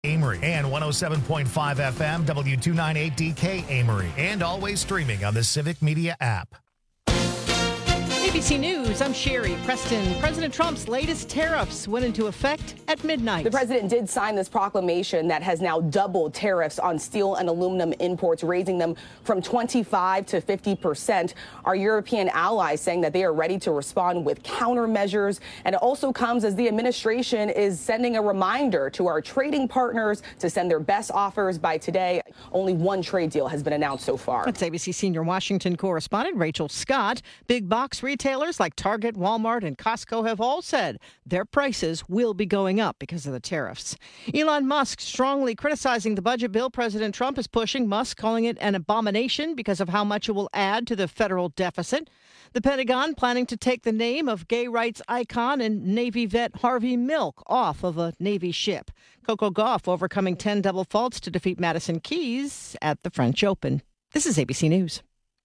Amory and 107.5 FM W298DK Amory, and always streaming on the Civic Media app. ABC News, I'm Sherry Preston. President Trump's latest tariffs went into effect at midnight. The president did sign this proclamation that has now doubled tariffs on steel and aluminum imports, raising them from 25% to 50%. Our European allies saying that they are ready to respond with countermeasures. And it also comes as the administration is sending a reminder to our trading partners to send their best offers by today. Only one trade deal has been announced so far. That's ABC senior Washington correspondent Rachel Scott. Big box retailers like Target, Walmart, and Costco have all said their prices will be going up because of the tariffs. Elon Musk strongly criticizing the budget bill President Trump is pushing, Musk calling it an abomination because of how much it will add to the federal deficit. The Pentagon planning to take the name of gay rights icon and Navy vet Harvey Milk off of a Navy ship. Coco Gauff overcoming 10 double faults to defeat Madison Keys at the French Open. This is ABC News.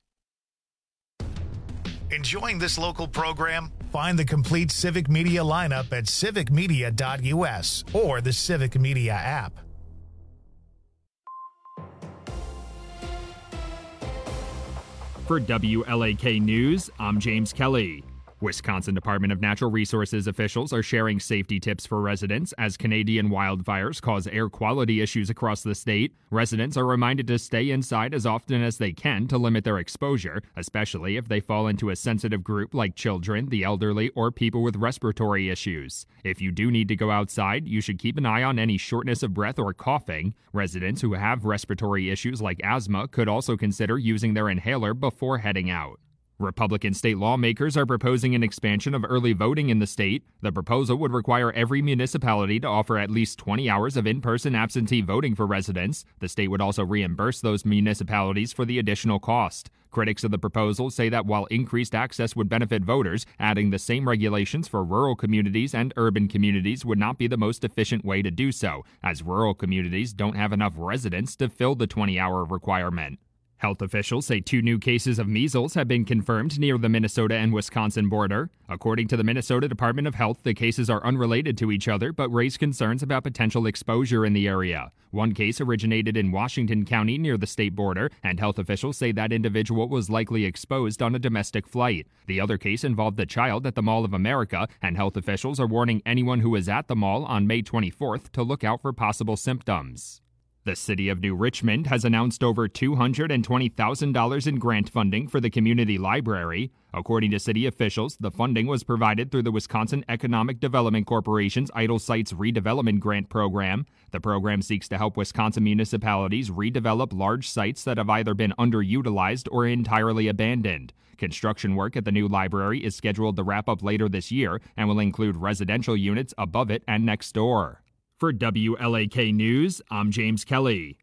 Enjoying this local program? Find the complete Civic Media lineup at civicmedia.us or the Civic Media app. For WLAK News, I'm James Kelly. Wisconsin Department of Natural Resources officials are sharing safety tips for residents as Canadian wildfires cause air quality issues across the state. Residents are reminded to stay inside as often as they can to limit their exposure, especially if they fall into a sensitive group like children, the elderly, or people with respiratory issues. If you do need to go outside, you should keep an eye on any shortness of breath or coughing. Residents who have respiratory issues like asthma could also consider using their inhaler before heading out. Republican state lawmakers are proposing an expansion of early voting in the state. The proposal would require every municipality to offer at least 20 hours of in-person absentee voting for residents. The state would also reimburse those municipalities for the additional cost. Critics of the proposal say that while increased access would benefit voters, adding the same regulations for rural communities and urban communities would not be the most efficient way to do so, as rural communities don't have enough residents to fill the 20-hour requirement. Health officials say 2 new cases of measles have been confirmed near the Minnesota and Wisconsin border. According to the Minnesota Department of Health, the cases are unrelated to each other but raise concerns about potential exposure in the area. One case originated in Washington County near the state border, and health officials say that individual was likely exposed on a domestic flight. The other case involved a child at the Mall of America, and health officials are warning anyone who is at the mall on May 24th to look out for possible symptoms. The city of New Richmond has announced over $220,000 in grant funding for the community library. According to city officials, the funding was provided through the Wisconsin Economic Development Corporation's Idle Sites Redevelopment Grant Program. The program seeks to help Wisconsin municipalities redevelop large sites that have either been underutilized or entirely abandoned. Construction work at the new library is scheduled to wrap up later this year and will include residential units above it and next door. For WLAK News, I'm James Kelly.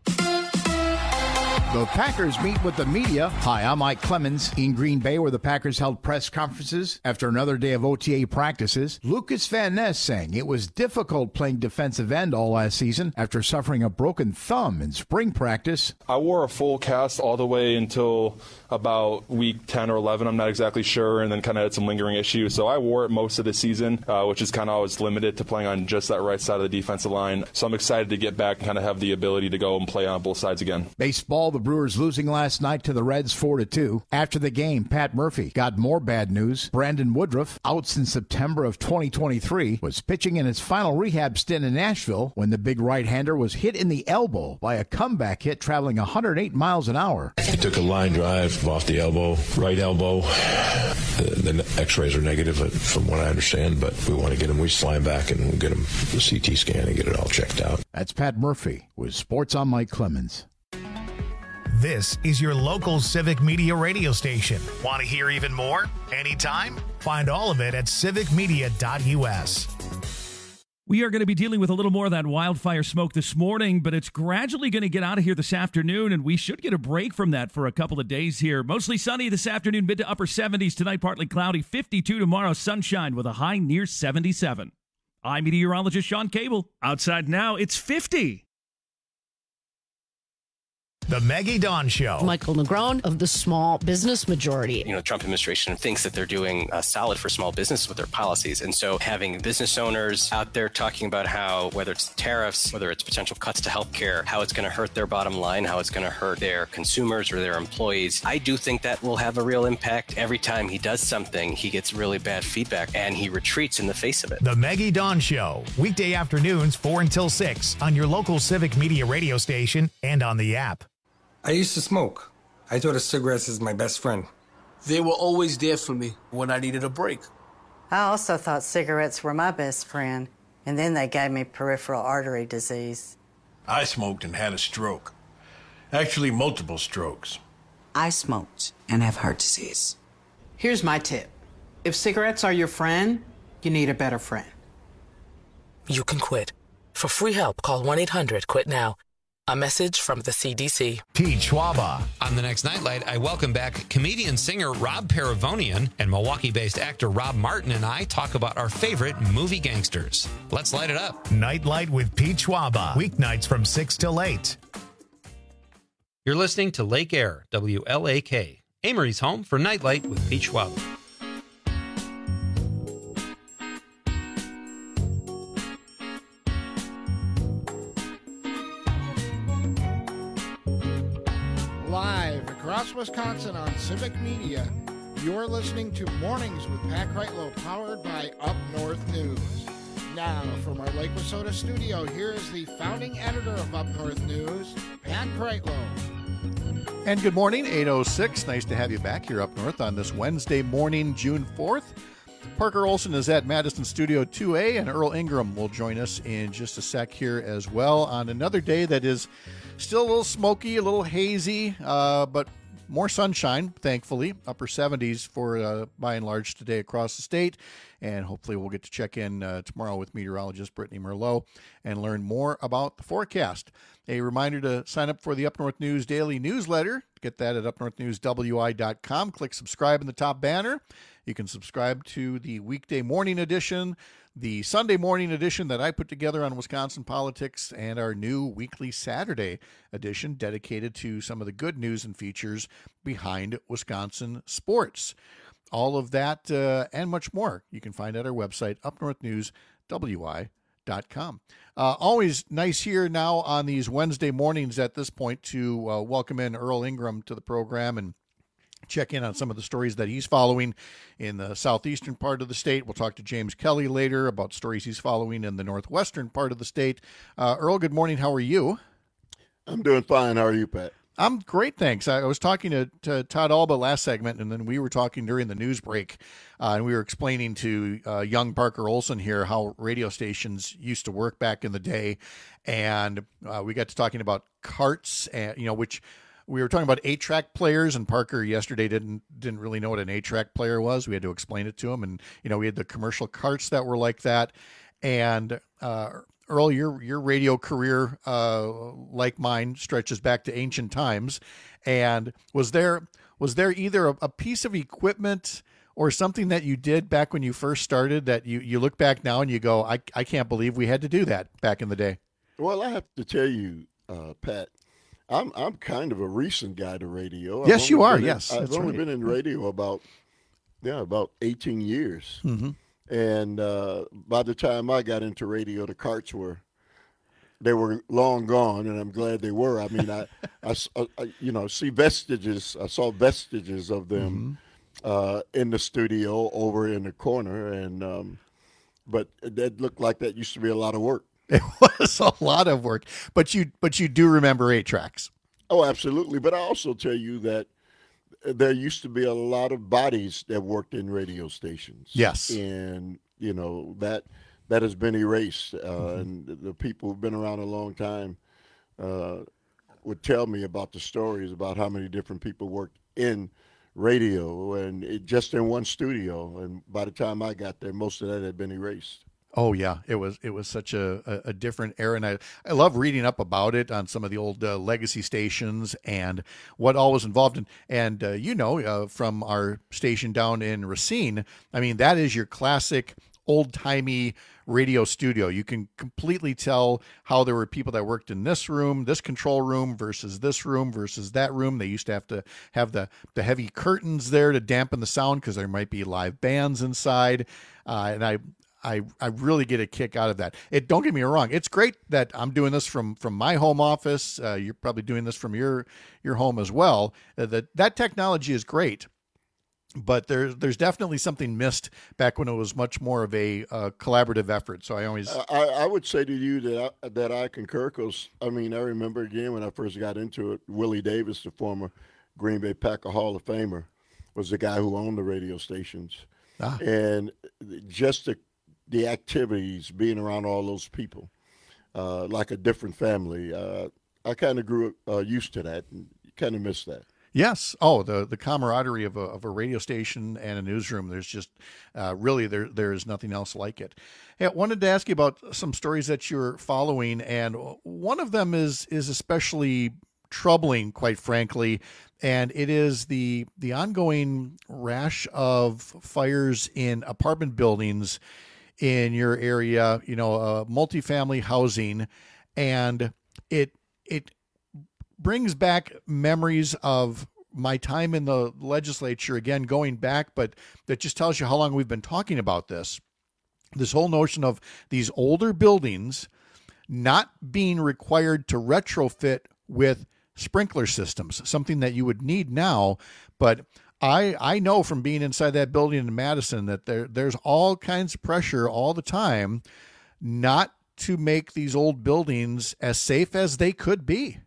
The Packers meet with the media. Hi, I'm Mike Clemens. In Green Bay, where the Packers held press conferences after another day of OTA practices, Lucas Van Ness saying it was difficult playing defensive end all last season after suffering a broken thumb in spring practice. I wore a full cast all the way until about week 10 or 11. I'm not exactly sure, and then kind of had some lingering issues. So I wore it most of the season, which is kind of always limited to playing on just that right side of the defensive line. So I'm excited to get back and kind of have the ability to go and play on both sides again. Baseball, the Brewers losing last night to the Reds 4-2. After the game, Pat Murphy got more bad news. Brandon Woodruff, out since September of 2023, was pitching in his final rehab stint in Nashville when the big right-hander was hit in the elbow by a comeback hit traveling 108 miles an hour. He took a line drive off the elbow, right elbow. The x-rays are negative from what I understand, but we want to get him. We slide back and we'll get him the CT scan and get it all checked out. That's Pat Murphy with Sports on Mike Clemens. This is your local Civic Media radio station. Want to hear even more? Anytime? Find all of it at civicmedia.us. We are going to be dealing with a little more of that wildfire smoke this morning, but it's gradually going to get out of here this afternoon, and we should get a break from that for a couple of days here. Mostly sunny this afternoon, mid to upper 70s. Tonight, partly cloudy, 52 tomorrow, sunshine with a high near 77. I'm meteorologist Sean Cable. Outside now, it's 50. The Maggie Dawn Show. Michael Negron of the Small Business Majority. The Trump administration thinks that they're doing solid for small business with their policies. And so having business owners out there talking about how, whether it's tariffs, whether it's potential cuts to healthcare, how it's going to hurt their bottom line, how it's going to hurt their consumers or their employees, I do think that will have a real impact. Every time he does something, he gets really bad feedback and he retreats in the face of it. The Maggie Dawn Show, weekday afternoons 4 until 6 on your local Civic Media radio station and on the app. I used to smoke. I thought of cigarettes as my best friend. They were always there for me when I needed a break. I also thought cigarettes were my best friend, and then they gave me peripheral artery disease. I smoked and had a stroke. Actually, multiple strokes. I smoked and have heart disease. Here's my tip. If cigarettes are your friend, you need a better friend. You can quit. For free help, call 1-800-QUIT-NOW. A message from the CDC. Pete Schwaba. On the next Nightlight, I welcome back comedian-singer Rob Paravonian, and Milwaukee-based actor Rob Martin and I talk about our favorite movie gangsters. Let's light it up. Nightlight with Pete Schwaba. Weeknights from 6 till 8. You're listening to Lake Air, WLAK, Amory's home for Nightlight with Pete Schwaba. Live across Wisconsin on Civic Media, you're listening to Mornings with Pat Kreitlow, powered by Up North News. Now, from our Lake Wissota studio, here is the founding editor of Up North News, Pat Kreitlow. And good morning, 8:06. Nice to have you back here up north on this Wednesday morning, June 4th. Parker Olson is at Madison Studio 2A, and Earl Ingram will join us in just a sec here as well on another day that is still a little smoky, a little hazy, but more sunshine, thankfully. Upper 70s for by and large today across the state. And hopefully we'll get to check in tomorrow with meteorologist Brittany Merlot and learn more about the forecast. A reminder to sign up for the Up North News Daily Newsletter. Get that at upnorthnewswi.com. Click subscribe in the top banner. You can subscribe to the weekday morning edition, the Sunday morning edition that I put together on Wisconsin politics, and our new weekly Saturday edition dedicated to some of the good news and features behind Wisconsin sports. All of that and much more you can find at our website, upnorthnewswi.com. Always nice here now on these Wednesday mornings at this point to welcome in Earl Ingram to the program and check in on some of the stories that he's following in the southeastern part of the state. We'll talk to James Kelly later about stories he's following in the northwestern part of the state. Earl, good morning. How are you? I'm doing fine. How are you, Pat? I'm great, thanks. I was talking to Todd Alba last segment, and then we were talking during the news break, and we were explaining to young Parker Olson here how radio stations used to work back in the day, and we got to talking about carts, and which we were talking about 8-track players, and Parker yesterday didn't really know what an 8-track player was. We had to explain it to him, and we had the commercial carts that were like that, and Earl, your radio career, like mine, stretches back to ancient times. And was there either a piece of equipment or something that you did back when you first started that you look back now and you go, I can't believe we had to do that back in the day? Well, I have to tell you, Pat, I'm kind of a recent guy to radio. Yes, you are. Yes, I've only been in radio about 18 years. Mm-hmm. And by the time I got into radio, the carts were long gone, and I'm glad they were. I mean, I see vestiges. I saw vestiges of them in the studio over in the corner, and but that looked like that used to be a lot of work. It was a lot of work, but you do remember 8-tracks. Oh, absolutely. But I also tell you that there used to be a lot of bodies that worked in radio stations. Yes. And, that has been erased. And the people who've been around a long time would tell me about the stories about how many different people worked in radio and just in one studio. And by the time I got there, most of that had been erased. Oh yeah, it was such a different era, and I love reading up about it on some of the old legacy stations and what all was involved in. And from our station down in Racine, I mean, that is your classic old timey radio studio. You can completely tell how there were people that worked in this room, this control room versus this room versus that room. They used to have the heavy curtains there to dampen the sound because there might be live bands inside. And I really get a kick out of that. Don't get me wrong. It's great that I'm doing this from my home office. You're probably doing this from your home as well. That technology is great, but there's definitely something missed back when it was much more of a collaborative effort. So I would say to you that I concur, because I remember again when I first got into it, Willie Davis, the former Green Bay Packer Hall of Famer, was the guy who owned the radio stations, and just the activities, being around all those people, like a different family. I kind of grew used to that and kind of miss that. Yes. Oh, the camaraderie of a radio station and a newsroom. There's just really there is nothing else like it. Hey, I wanted to ask you about some stories that you're following, and one of them is especially troubling, quite frankly, and it is the ongoing rash of fires in apartment buildings in your area, multifamily housing, and it brings back memories of my time in the legislature, again, going back, but that just tells you how long we've been talking about this whole notion of these older buildings not being required to retrofit with sprinkler systems, something that you would need now, but I know from being inside that building in Madison that there's all kinds of pressure all the time not to make these old buildings as safe as they could be.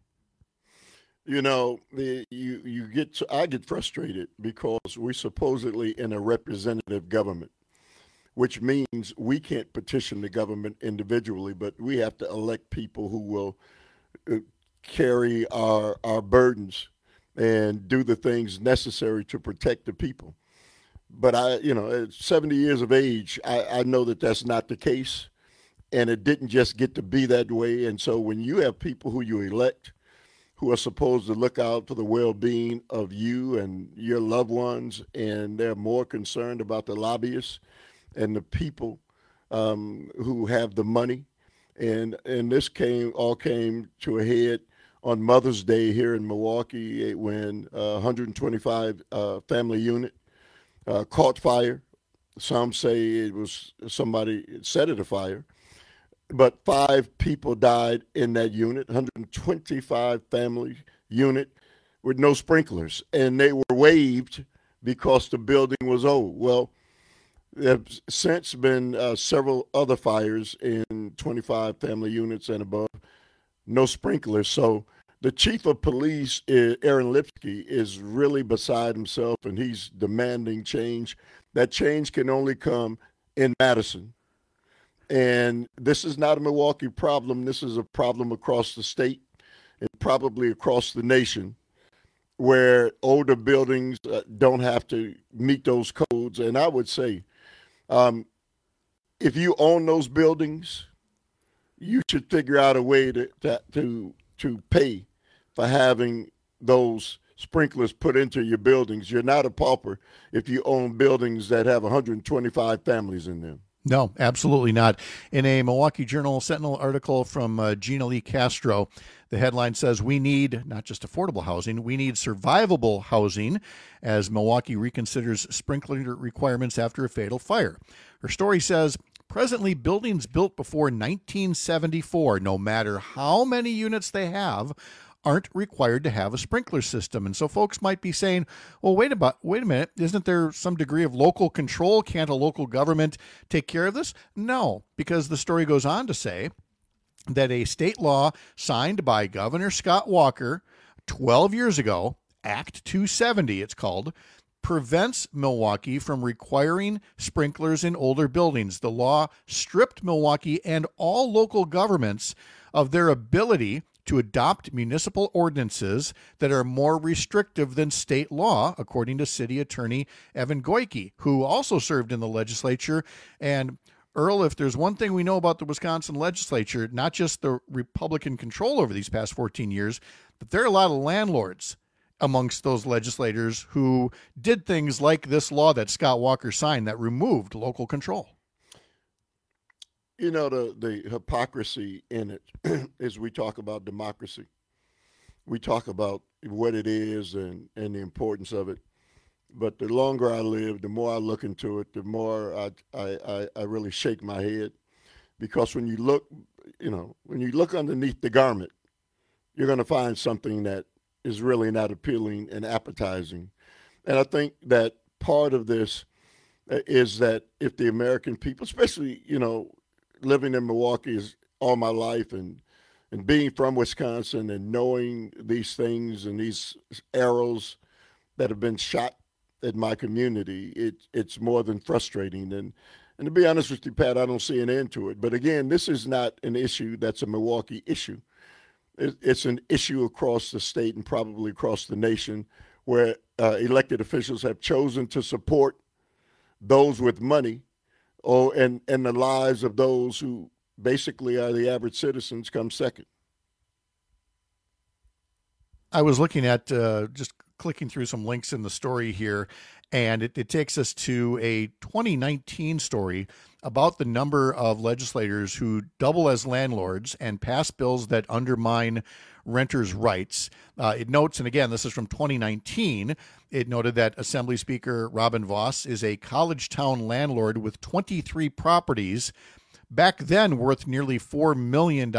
I get frustrated because we're supposedly in a representative government, which means we can't petition the government individually, but we have to elect people who will carry our burdens and do the things necessary to protect the people. But at 70 years of age, I know that that's not the case, and it didn't just get to be that way. And so when you have people who you elect who are supposed to look out for the well-being of you and your loved ones, and they're more concerned about the lobbyists and the people who have the money, and this all came to a head on Mother's Day here in Milwaukee when 125 family unit caught fire. Some say it was somebody set it afire, but 5 people died in that unit, 125 family unit with no sprinklers, and they were waived because the building was old. Well, there have since been several other fires in 25 family units and above, no sprinklers. So the chief of police, Aaron Lipsky, is really beside himself, and he's demanding change. That change can only come in Madison. And this is not a Milwaukee problem. This is a problem across the state and probably across the nation, where older buildings don't have to meet those codes. And I would say, if you own those buildings, you should figure out a way to pay for having those sprinklers put into your buildings. You're not a pauper if you own buildings that have 125 families in them. No, absolutely not. In a Milwaukee Journal Sentinel article from Gina Lee Castro, the headline says, "We need not just affordable housing, we need survivable housing as Milwaukee reconsiders sprinkler requirements after a fatal fire." Her story says, presently, buildings built before 1974, no matter how many units they have, aren't required to have a sprinkler system. And so folks might be saying, well, wait a minute, isn't there some degree of local control? Can't a local government take care of this? No, because the story goes on to say that a state law signed by Governor Scott Walker 12 years ago, Act 270 it's called, prevents Milwaukee from requiring sprinklers in older buildings. The law stripped Milwaukee and all local governments of their ability to adopt municipal ordinances that are more restrictive than state law, according to City Attorney Evan Goyke, who also served in the legislature. And Earl, if there's one thing we know about the Wisconsin legislature, not just the Republican control over these past 14 years, but there are a lot of landlords amongst those legislators who did things like this law that Scott Walker signed that removed local control. You know, the hypocrisy in it is we talk about democracy. We talk about what it is and the importance of it. But the longer I live, the more I look into it, the more I really shake my head. Because when you look, when you look underneath the garment, you're going to find something that is really not appealing and appetizing. And I think that part of this is that if the American people, especially, living in Milwaukee is all my life and being from Wisconsin and knowing these things and these arrows that have been shot at my community, it's more than frustrating. And to be honest with you, Pat, I don't see an end to it. But again, this is not an issue that's a Milwaukee issue. It's an issue across the state and probably across the nation where elected officials have chosen to support those with money and the lives of those who basically are the average citizens come second. I was looking at just clicking through some links in the story here, and it takes us to a 2019 story about the number of legislators who double as landlords and pass bills that undermine renters' rights. It notes, and again, this is from 2019, it noted that Assembly Speaker Robin Vos is a college town landlord with 23 properties, back then worth nearly $4 million,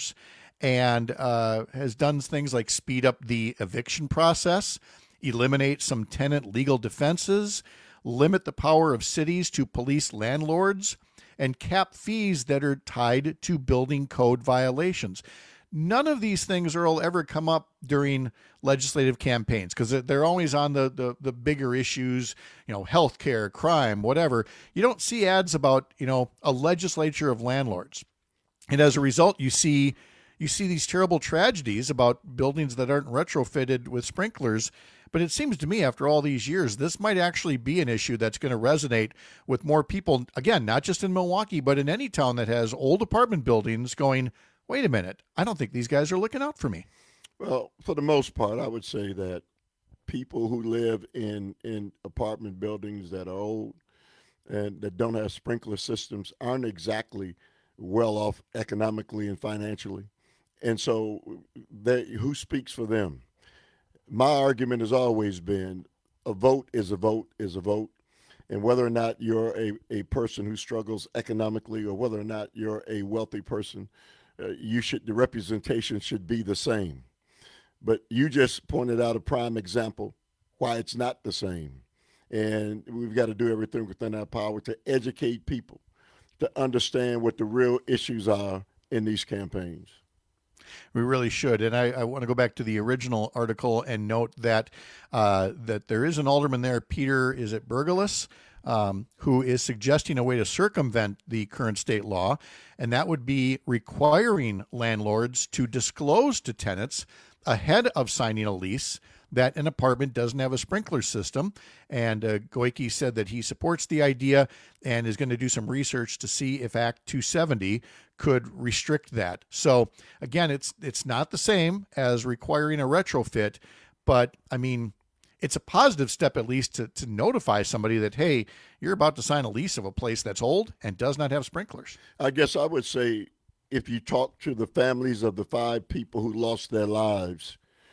and has done things like speed up the eviction process, eliminate some tenant legal defenses, limit the power of cities to police landlords, and cap fees that are tied to building code violations. None of these things will ever come up during legislative campaigns because they're always on the bigger issues, healthcare, crime, whatever. You don't see ads about, a legislature of landlords. And as a result, you see these terrible tragedies about buildings that aren't retrofitted with sprinklers. But it seems to me after all these years, this might actually be an issue that's going to resonate with more people, again, not just in Milwaukee, but in any town that has old apartment buildings going, wait a minute, I don't think these guys are looking out for me. Well, for the most part, I would say that people who live in apartment buildings that are old and that don't have sprinkler systems aren't exactly well off economically and financially. And so who speaks for them? My argument has always been a vote is a vote is a vote. And whether or not you're a person who struggles economically or whether or not you're a wealthy person, the representation should be the same. But you just pointed out a prime example why it's not the same. And we've got to do everything within our power to educate people, to understand what the real issues are in these campaigns. We really should. And I want to go back to the original article and note that that there is an alderman there, Peter, is it Bergelis, who is suggesting a way to circumvent the current state law, and that would be requiring landlords to disclose to tenants ahead of signing a lease that an apartment doesn't have a sprinkler system. And Goike said that he supports the idea and is going to do some research to see if Act 270 could restrict that. So again, it's not the same as requiring a retrofit, but I mean, it's a positive step at least to notify somebody that, hey, you're about to sign a lease of a place that's old and does not have sprinklers. I guess I would say if you talk to the families of the 5 people who lost their lives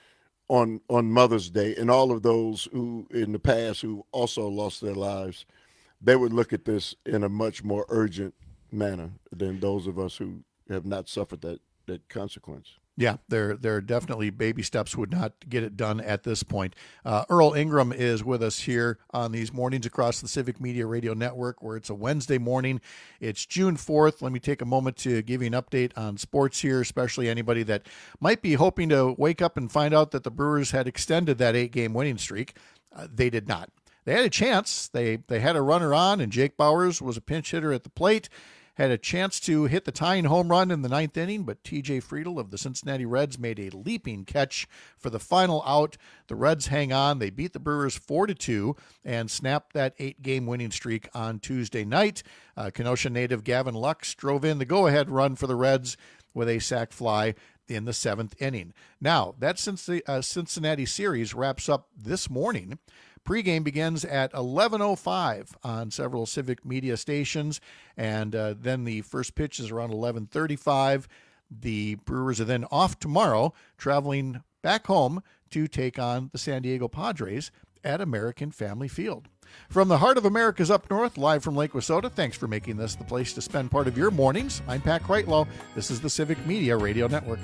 on Mother's Day and all of those who in the past who also lost their lives, they would look at this in a much more urgent manner than those of us who have not suffered that consequence. Yeah, there are definitely baby steps would not get it done at this point. Earl Ingram is with us here on these mornings across the Civic Media Radio Network, where it's a Wednesday morning. It's June 4th. Let me take a moment to give you an update on sports here, especially anybody that might be hoping to wake up and find out that the Brewers had extended that 8-game winning streak. They did not. They had a chance. They had a runner on, and Jake Bauers was a pinch hitter at the plate. Had a chance to hit the tying home run in the 9th inning, but T.J. Friedl of the Cincinnati Reds made a leaping catch for the final out. The Reds hang on. They beat the Brewers 4-2 and snapped that 8-game winning streak on Tuesday night. Kenosha native Gavin Lux drove in the go-ahead run for the Reds with a sac fly in the 7th inning. Now, that Cincinnati series wraps up this morning, Pregame begins at 11:05 on several Civic Media stations, and then the first pitch is around 11:35. The Brewers are then off tomorrow, traveling back home to take on the San Diego Padres at American Family Field. From the heart of America's up north, live from Lake Wissota, thanks for making this the place to spend part of your mornings. I'm Pat Kreitlow. This is the Civic Media Radio Network.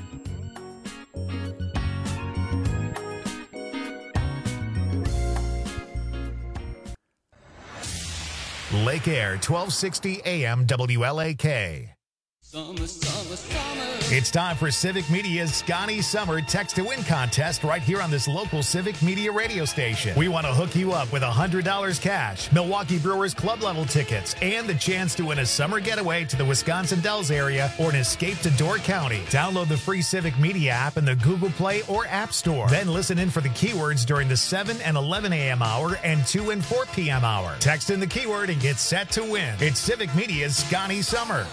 Lake Air, 1260 AM WLAK. Summer, summer, summer. It's time for Civic Media's Scotty Summer Text to Win contest right here on this local Civic Media radio station. We want to hook you up with $100 cash, Milwaukee Brewers club level tickets, and the chance to win a summer getaway to the Wisconsin Dells area or an escape to Door County. Download the free Civic Media app in the Google Play or App Store. Then listen in for the keywords during the 7 and 11 a.m. hour and 2 and 4 p.m. hour. Text in the keyword and get set to win. It's Civic Media's Scotty Summer.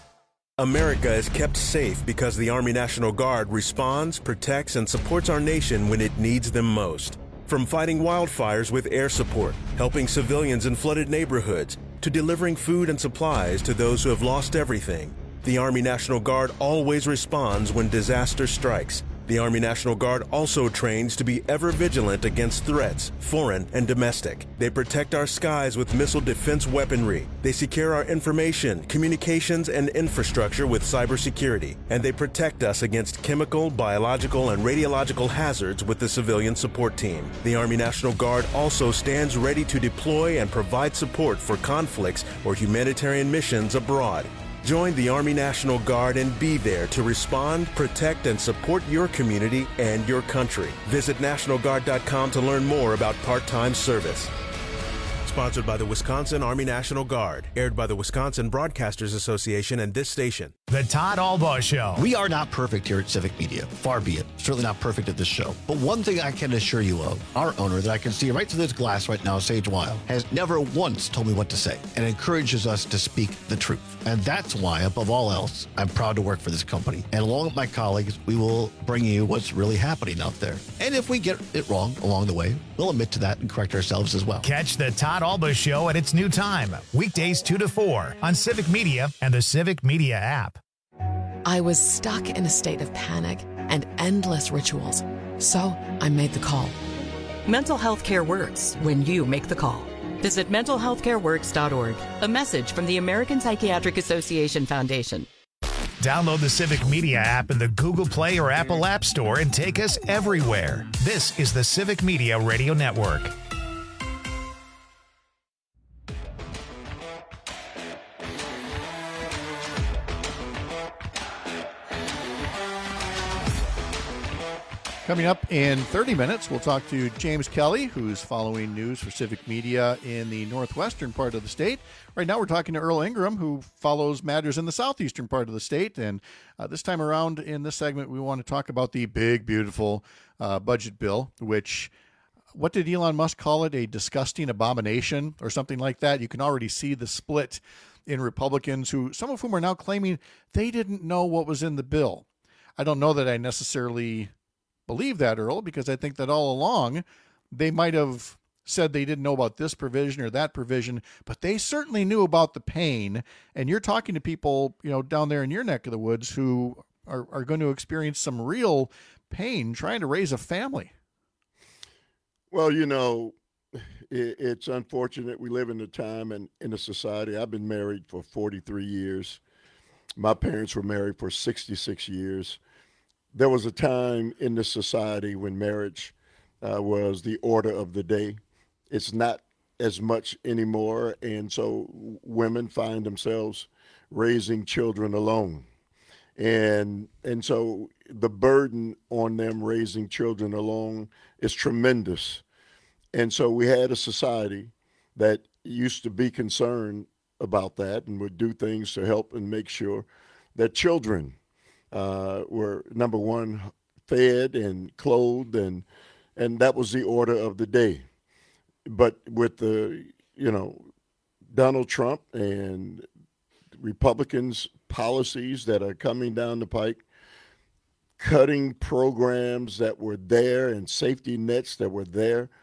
America is kept safe because the Army National Guard responds, protects, and supports our nation when it needs them most. From fighting wildfires with air support, helping civilians in flooded neighborhoods, to delivering food and supplies to those who have lost everything, the Army National Guard always responds when disaster strikes. The Army National Guard also trains to be ever vigilant against threats, foreign and domestic. They protect our skies with missile defense weaponry. They secure our information, communications, and infrastructure with cybersecurity. And they protect us against chemical, biological, and radiological hazards with the civilian support team. The Army National Guard also stands ready to deploy and provide support for conflicts or humanitarian missions abroad. Join the Army National Guard and be there to respond, protect, and support your community and your country. Visit NationalGuard.com to learn more about part-time service. Sponsored by the Wisconsin Army National Guard. Aired by the Wisconsin Broadcasters Association and this station. The Todd Albaugh Show. We are not perfect here at Civic Media. Far be it. Certainly not perfect at this show. But one thing I can assure you of, our owner that I can see right through this glass right now, Sage Weil, has never once told me what to say and encourages us to speak the truth. And that's why, above all else, I'm proud to work for this company. And along with my colleagues, we will bring you what's really happening out there. And if we get it wrong along the way, we'll admit to that and correct ourselves as well. Catch the Todd Albaugh Show at its new time, weekdays 2 to 4 on Civic Media and the Civic Media app. I was stuck in a state of panic and endless rituals. So I made the call. Mental health care works when you make the call. Visit mentalhealthcareworks.org. A message from the American Psychiatric Association Foundation. Download the Civic Media app in the Google Play or Apple App Store and take us everywhere. This is the Civic Media Radio Network. Coming up in 30 minutes, we'll talk to James Kelly, who's following news for Civic Media in the northwestern part of the state. Right now, we're talking to Earl Ingram, who follows matters in the southeastern part of the state. And this time around in this segment, we want to talk about the big, beautiful budget bill, which, what did Elon Musk call it? A disgusting abomination or something like that. You can already see the split in Republicans, who some of whom are now claiming they didn't know what was in the bill. I don't know that I necessarily believe that, Earl, because I think that all along they might have said they didn't know about this provision or that provision, but they certainly knew about the pain. And you're talking to people, down there in your neck of the woods who are going to experience some real pain trying to raise a family. Well, it's unfortunate we live in a time and in a society. I've been married for 43 years. My parents were married for 66 years. There was a time in this society when marriage was the order of the day. It's not as much anymore, and so women find themselves raising children alone. And so the burden on them raising children alone is tremendous. And so we had a society that used to be concerned about that and would do things to help and make sure that children were, number one, fed and clothed, and that was the order of the day. But with the, Donald Trump and Republicans' policies that are coming down the pike, cutting programs that were there and safety nets that were there,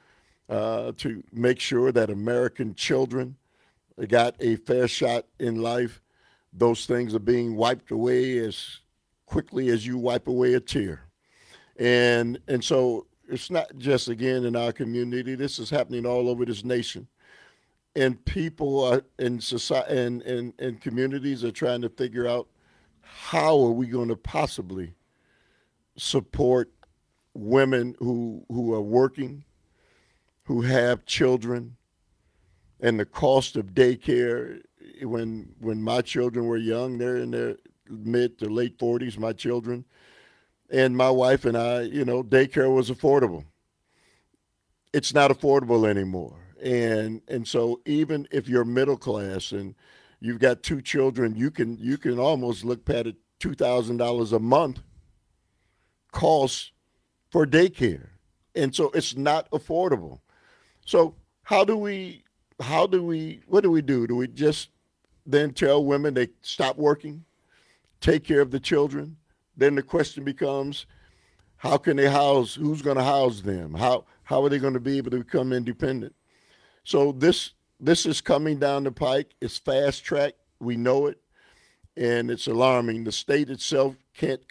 to make sure that American children got a fair shot in life. Those things are being wiped away as quickly as you wipe away a tear. And so it's not just, again, in our community. This is happening all over this nation. And people are in society and communities are trying to figure out, how are we going to possibly support women who are working, who have children, and the cost of daycare. When my children were young, they're in their mid to late 40s, my children, and my wife and I, daycare was affordable. It's not affordable anymore. And so even if you're middle class and you've got 2 children, you can almost look at it, $2,000 a month cost for daycare. And so it's not affordable. So what do we do? Do we just then tell women they stop working, take care of the children? Then the question becomes, how can they who's going to house them? How are they going to be able to become independent? So this is coming down the pike. It's fast track. We know it, and it's alarming. The state itself can't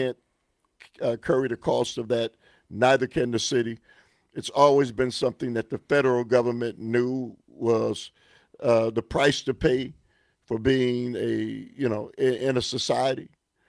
carry the cost of that. Neither can the city. It's always been something that the federal government knew was the price to pay for being in a society.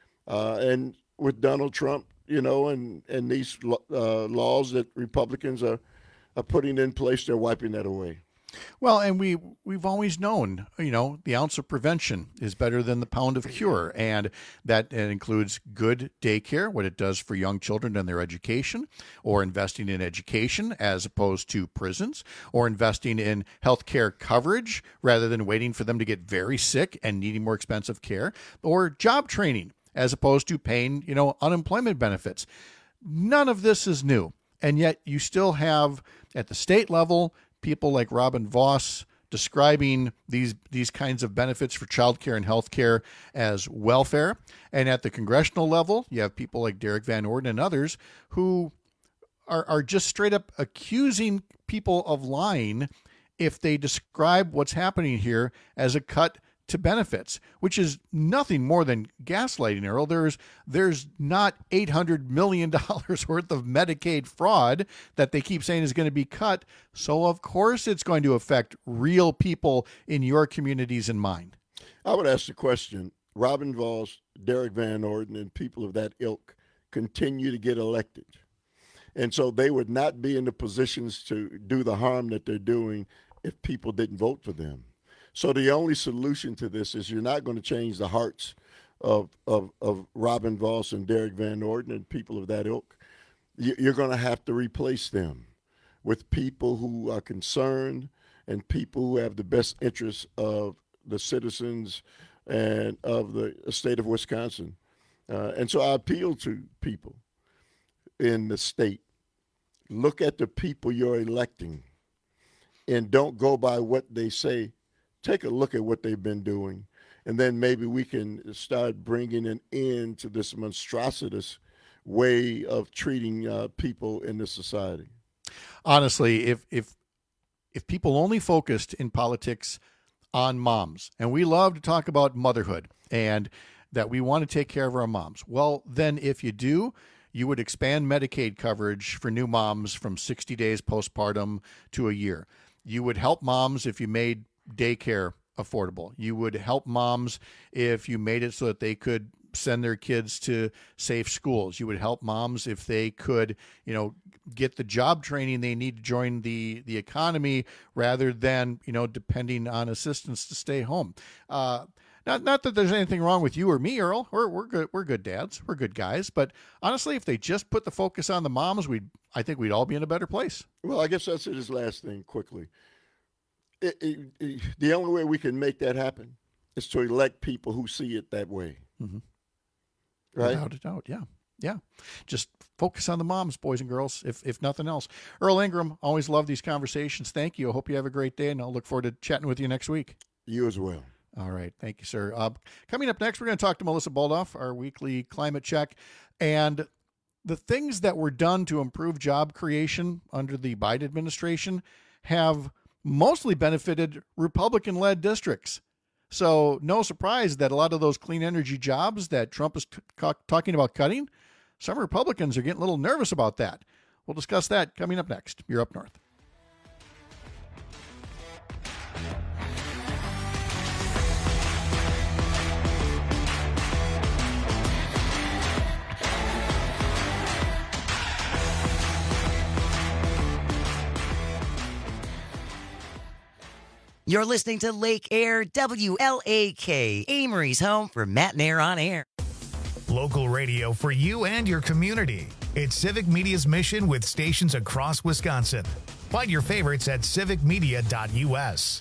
And with Donald Trump, and these laws that Republicans are putting in place, they're wiping that away. Well, and we've always known, the ounce of prevention is better than the pound of cure, and that includes good daycare, what it does for young children and their education, or investing in education as opposed to prisons, or investing in health care coverage rather than waiting for them to get very sick and needing more expensive care, or job training as opposed to paying, unemployment benefits. None of this is new, and yet you still have, at the state level, people like Robin Vos describing these kinds of benefits for child care and health care as welfare. And at the congressional level, you have people like Derek Van Orden and others who are just straight up accusing people of lying if they describe what's happening here as a cut to benefits, which is nothing more than gaslighting, Earl. There's not $800 million worth of Medicaid fraud that they keep saying is going to be cut. So of course it's going to affect real people in your communities and mine. I would ask the question, Robin Vos, Derek Van Orden, and people of that ilk continue to get elected. And so they would not be in the positions to do the harm that they're doing if people didn't vote for them. So the only solution to this is you're not going to change the hearts of Robin Vos and Derek Van Orden and people of that ilk. You're going to have to replace them with people who are concerned and people who have the best interests of the citizens and of the state of Wisconsin. And so I appeal to people in the state. Look at the people you're electing and don't go by what they say. Take a look at what they've been doing, and then maybe we can start bringing an end to this monstrous way of treating people in this society. Honestly, if people only focused in politics on moms, and we love to talk about motherhood and that we want to take care of our moms, well, then if you do, you would expand Medicaid coverage for new moms from 60 days postpartum to a year. You would help moms if you made daycare affordable. You would help moms if you made it so that they could send their kids to safe schools. You would help moms if they could, get the job training they need to join the economy rather than, depending on assistance to stay home. Not that there's anything wrong with you or me, Earl. We're good. We're good dads. We're good guys. But honestly, if they just put the focus on the moms, I think we'd all be in a better place. Well, I guess that's his last thing quickly. The only way we can make that happen is to elect people who see it that way. Mm-hmm. Right? Without a doubt, yeah. Yeah. Just focus on the moms, boys and girls, if nothing else. Earl Ingram, always love these conversations. Thank you. I hope you have a great day, and I'll look forward to chatting with you next week. You as well. All right. Thank you, sir. Coming up next, we're going to talk to Melissa Baldoff, our weekly climate check. And the things that were done to improve job creation under the Biden administration have mostly benefited Republican-led districts. So no surprise that a lot of those clean energy jobs that Trump is talking about cutting, some Republicans are getting a little nervous about that. We'll discuss that coming up next. You're Up North. You're listening to Lake Air WLAK, Amory's home for Matt and Air on Air. Local radio for you and your community. It's Civic Media's mission with stations across Wisconsin. Find your favorites at civicmedia.us.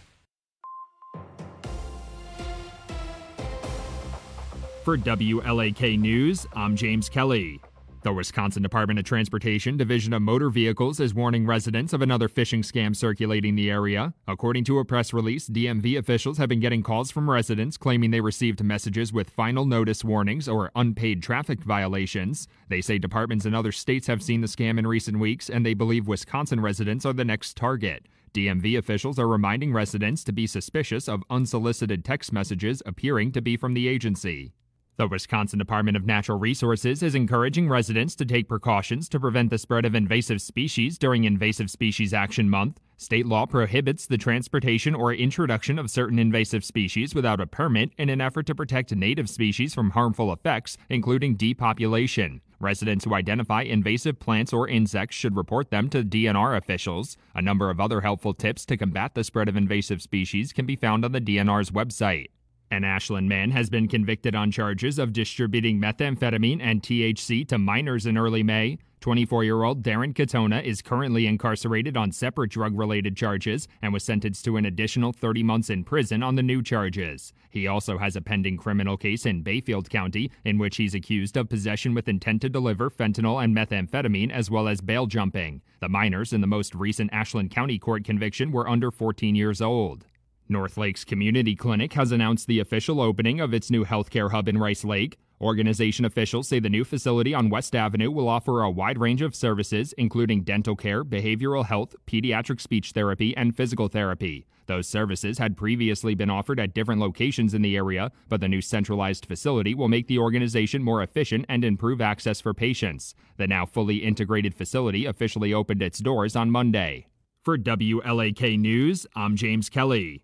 For WLAK News, I'm James Kelly. The Wisconsin Department of Transportation Division of Motor Vehicles is warning residents of another phishing scam circulating the area. According to a press release, DMV officials have been getting calls from residents claiming they received messages with final notice warnings or unpaid traffic violations. They say departments in other states have seen the scam in recent weeks, and they believe Wisconsin residents are the next target. DMV officials are reminding residents to be suspicious of unsolicited text messages appearing to be from the agency. The Wisconsin Department of Natural Resources is encouraging residents to take precautions to prevent the spread of invasive species during Invasive Species Action Month. State law prohibits the transportation or introduction of certain invasive species without a permit in an effort to protect native species from harmful effects, including depopulation. Residents who identify invasive plants or insects should report them to DNR officials. A number of other helpful tips to combat the spread of invasive species can be found on the DNR's website. An Ashland man has been convicted on charges of distributing methamphetamine and THC to minors in early May. 24-year-old Darren Katona is currently incarcerated on separate drug-related charges and was sentenced to an additional 30 months in prison on the new charges. He also has a pending criminal case in Bayfield County in which he's accused of possession with intent to deliver fentanyl and methamphetamine as well as bail jumping. The minors in the most recent Ashland County court conviction were under 14 years old. North Lakes Community Clinic has announced the official opening of its new healthcare hub in Rice Lake. Organization officials say the new facility on West Avenue will offer a wide range of services, including dental care, behavioral health, pediatric speech therapy, and physical therapy. Those services had previously been offered at different locations in the area, but the new centralized facility will make the organization more efficient and improve access for patients. The now fully integrated facility officially opened its doors on Monday. For WLAK News, I'm James Kelly.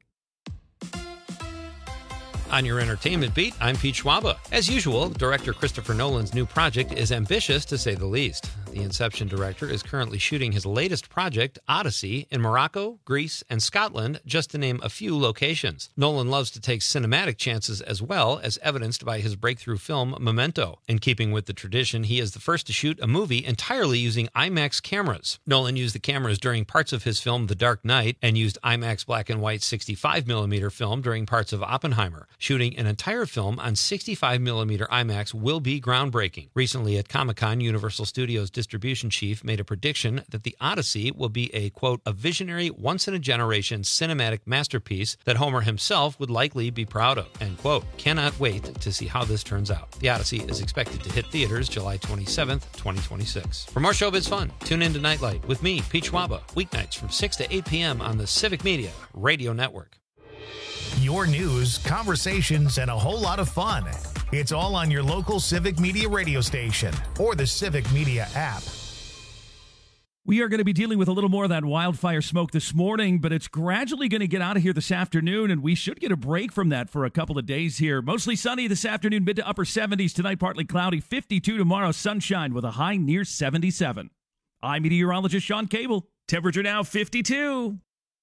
On your entertainment beat, I'm Pete Schwaba. As usual, director Christopher Nolan's new project is ambitious, to say the least. The Inception director is currently shooting his latest project, Odyssey, in Morocco, Greece, and Scotland, just to name a few locations. Nolan loves to take cinematic chances as well, as evidenced by his breakthrough film, Memento. In keeping with the tradition, he is the first to shoot a movie entirely using IMAX cameras. Nolan used the cameras during parts of his film, The Dark Knight, and used IMAX black and white 65mm film during parts of Oppenheimer. Shooting an entire film on 65mm IMAX will be groundbreaking. Recently at Comic-Con, Universal Studios distribution chief made a prediction that the Odyssey will be a, quote, a visionary, once-in-a-generation cinematic masterpiece that Homer himself would likely be proud of, end quote. Cannot wait to see how this turns out. The Odyssey is expected to hit theaters July 27th, 2026. For more showbiz fun, tune in to Nightlight with me, Pete Schwaba, weeknights from 6 to 8 p.m. on the Civic Media Radio Network. Your news, conversations, and a whole lot of fun. It's all on your local Civic Media radio station or the Civic Media app. We are going to be dealing with a little more of that wildfire smoke this morning, but it's gradually going to get out of here this afternoon, and we should get a break from that for a couple of days here. Mostly sunny this afternoon, mid to upper 70s. Tonight, partly cloudy, 52 tomorrow, sunshine with a high near 77. I'm meteorologist Sean Cable. Temperature now 52.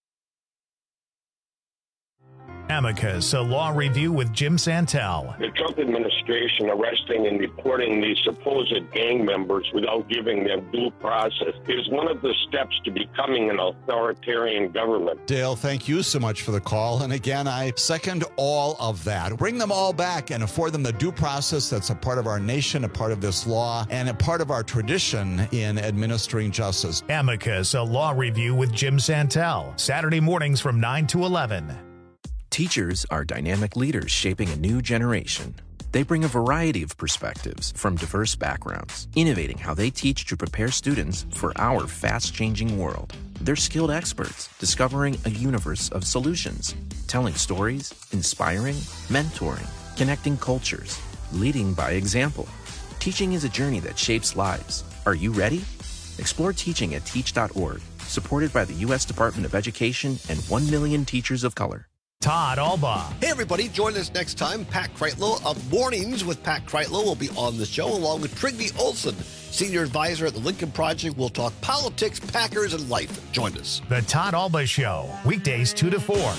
Amicus, a law review with Jim Santel. The Trump administration arresting and deporting these supposed gang members without giving them due process is one of the steps to becoming an authoritarian government. Dale, thank you so much for the call. And again, I second all of that. Bring them all back and afford them the due process that's a part of our nation, a part of this law, and a part of our tradition in administering justice. Amicus, a law review with Jim Santel. Saturday mornings from 9 to 11. Teachers are dynamic leaders shaping a new generation. They bring a variety of perspectives from diverse backgrounds, innovating how they teach to prepare students for our fast-changing world. They're skilled experts, discovering a universe of solutions, telling stories, inspiring, mentoring, connecting cultures, leading by example. Teaching is a journey that shapes lives. Are you ready? Explore teaching at teach.org, supported by the U.S. Department of Education and 1 million teachers of color. Todd Albaugh. Hey, everybody, join us next time. Pat Kreitlow of Mornings with Pat Kreitlow will be on the show, along with Trygve Olsen, Senior Advisor at the Lincoln Project. We'll talk politics, Packers, and life. Join us. The Todd Albaugh Show, weekdays 2 to 4.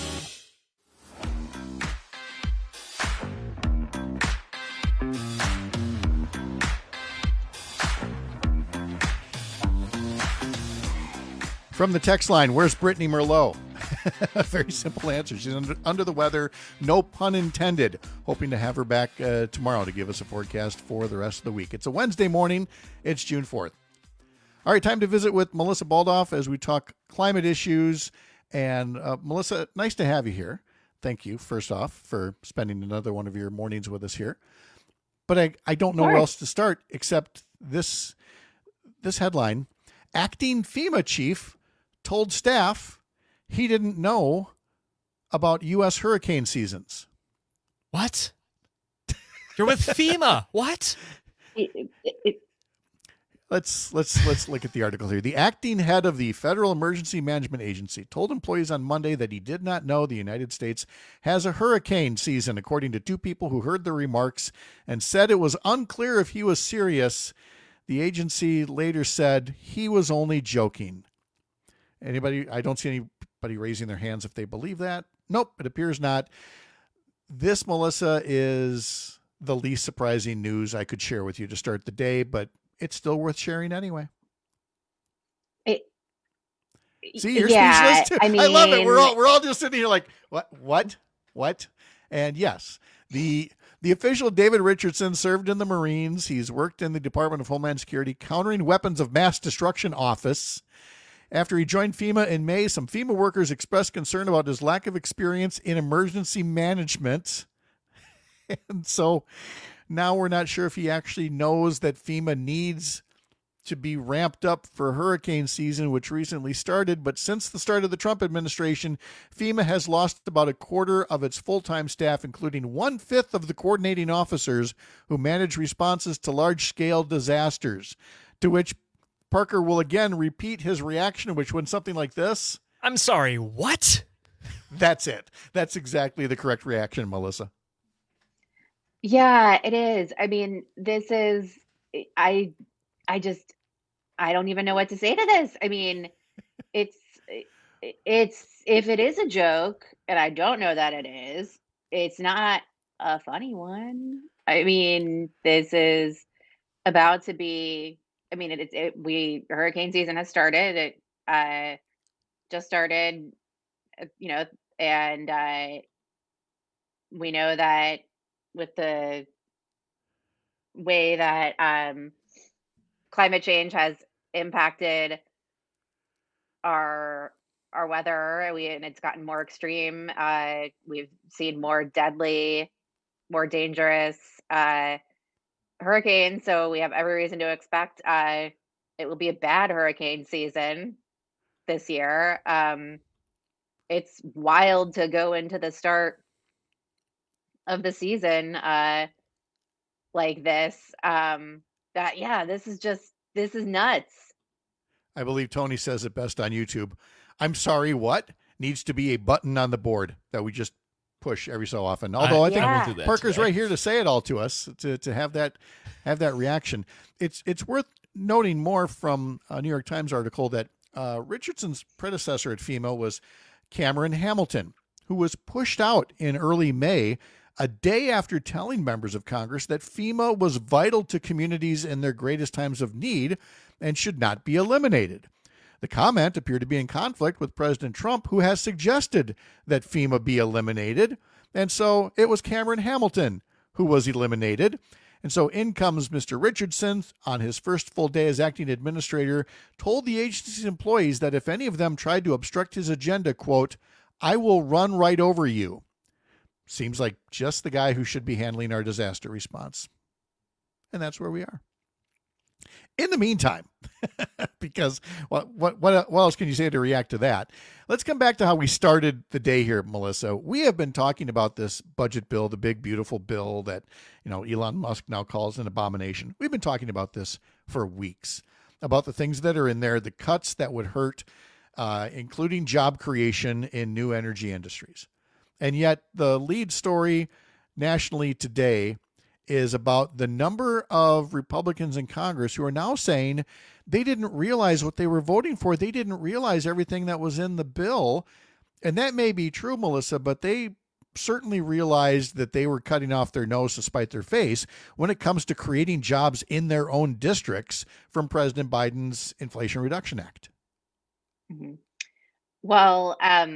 From the text line, where's Brittany Merlot? A very simple answer. She's under the weather, no pun intended. Hoping to have her back tomorrow to give us a forecast for the rest of the week. It's a Wednesday morning. It's June 4th. All right, time to visit with Melissa Baldoff as we talk climate issues. And Melissa, nice to have you here. Thank you, first off, for spending another one of your mornings with us here. But I don't know where else to start except this headline. Acting FEMA chief told staff he didn't know about U.S. hurricane seasons. What? You're with FEMA. What? Let's look at the article here. The acting head of the Federal Emergency Management Agency told employees on Monday that he did not know the United States has a hurricane season, according to two people who heard the remarks, and said it was unclear if he was serious. The agency later said he was only joking. Anybody? I don't see anybody raising their hands if they believe that. Nope, it appears not. This, Melissa, is the least surprising news I could share with you to start the day, but it's still worth sharing anyway. See, you're speechless too. I love it. We're all just sitting here like, what? And yes, the official David Richardson served in the Marines. He's worked in the Department of Homeland Security Countering Weapons of Mass Destruction Office. After he joined FEMA in May, some FEMA workers expressed concern about his lack of experience in emergency management. And so now we're not sure if he actually knows that FEMA needs to be ramped up for hurricane season, which recently started. But since the start of the Trump administration, FEMA has lost about a quarter of its full-time staff, including 1/5 of the coordinating officers who manage responses to large-scale disasters, to which Parker will again repeat his reaction, which went something like this. I'm sorry, what? That's it. That's exactly the correct reaction, Melissa. Yeah, it is. I mean, this is, I don't even know what to say to this. I mean, it's, if it is a joke, and I don't know that it is, it's not a funny one. I mean, this is about to be, I mean, hurricane season has started. It just started, and we know that with the way that climate change has impacted our weather, and it's gotten more extreme. We've seen more deadly, more dangerous hurricanes, so we have every reason to expect it will be a bad hurricane season this year. It's wild to go into the start of the season like this. This is nuts. I believe Tony says it best on YouTube. I'm sorry, what? Needs to be a button on the board that we just push every so often. Although I think Parker's right here to say it all to us, to have that reaction. It's worth noting more from a New York Times article that Richardson's predecessor at FEMA was Cameron Hamilton, who was pushed out in early May, a day after telling members of Congress that FEMA was vital to communities in their greatest times of need and should not be eliminated. The comment appeared to be in conflict with President Trump, who has suggested that FEMA be eliminated. And so it was Cameron Hamilton who was eliminated. And so in comes Mr. Richardson on his first full day as acting administrator, told the agency's employees that if any of them tried to obstruct his agenda, quote, "I will run right over you." Seems like just the guy who should be handling our disaster response. And that's where we are. In the meantime, because what else can you say to react to that? Let's come back to how we started the day here, Melissa. We have been talking about this budget bill, the big, beautiful bill that, Elon Musk now calls an abomination. We've been talking about this for weeks, about the things that are in there, the cuts that would hurt, including job creation in new energy industries. And yet the lead story nationally today is about the number of Republicans in Congress who are now saying they didn't realize what they were voting for. They didn't realize everything that was in the bill. And that may be true, Melissa, but they certainly realized that they were cutting off their nose to spite their face when it comes to creating jobs in their own districts from President Biden's Inflation Reduction Act. Mm-hmm. Well,